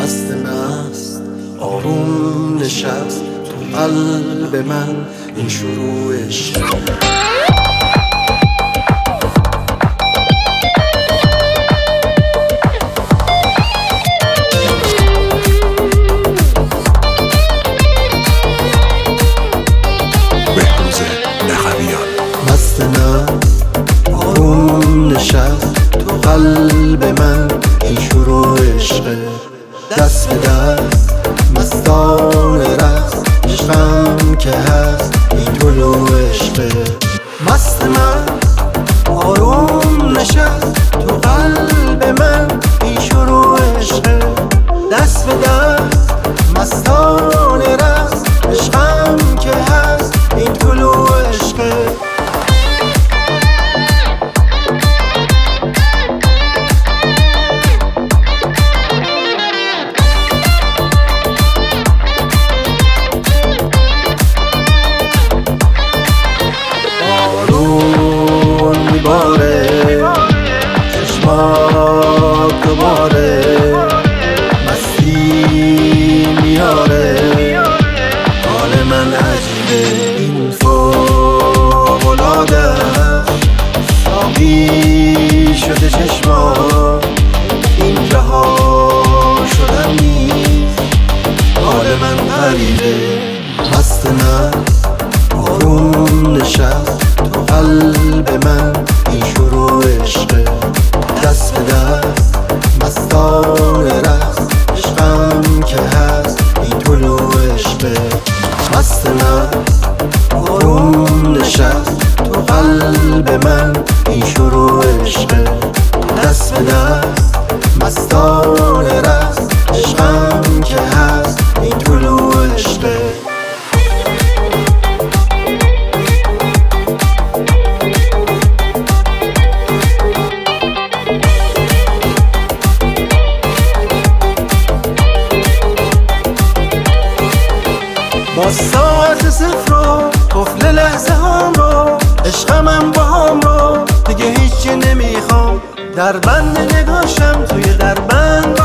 مست آروم نشست تو قلب من این شروع عشق. مست آروم نشست تو قلب من این شروع عشقه. دست به دست مستان رقص عشقم که هست این طلوع عشقه. مست آروم نشست تو قلب من این شروع عشقه. دست به دست مستان رقص عشقم که هست این طلوع عشقه. چشمات دوباره مستی میاره. حال من عجیبه این فوق‌العاده ساقی شده چشمات این رها شدن نیست. حال من غریبه مست آروم نشست تو قلب من این شروع عشقه. دست به دست مستان رقص عشقم که هست این طلوع عشقه. مست آروم نشست تو قلب من این شروع عشقه. دست به دست مستان رقص عشقم که هست این طلوع عشقه. با ساعت صفر رو قفل لحظه هم رو عشقمم با هم رو دیگه هیچی نمیخوام. در بند نگاشم توی در بند